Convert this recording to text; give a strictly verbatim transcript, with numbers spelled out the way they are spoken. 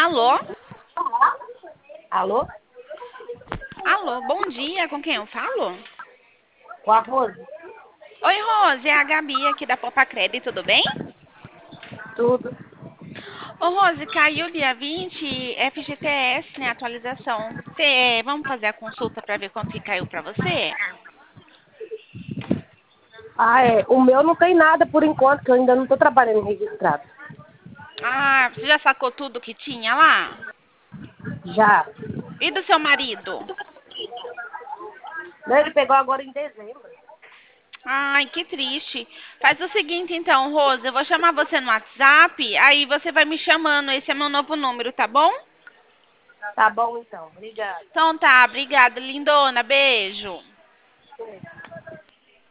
Alô? Alô? Alô, bom dia, com quem eu falo? Com a Rose? Oi, Rose, é a Gabi aqui da Popa Credit, tudo bem? Tudo. Ô, Rose, caiu dia vinte F G T S, né, atualização. Cê, vamos fazer a consulta para ver quanto que caiu para você? Ah, é. O meu não tem nada por enquanto, que eu ainda não estou trabalhando registrado. Ah, você já sacou tudo que tinha lá? Já. E do seu marido? Não, ele pegou agora em dezembro. Ai, que triste. Faz o seguinte então, Rose, eu vou chamar você no WhatsApp, aí você vai me chamando, esse é meu novo número, tá bom? Tá bom, então. Obrigada. Então tá, obrigada, lindona, beijo.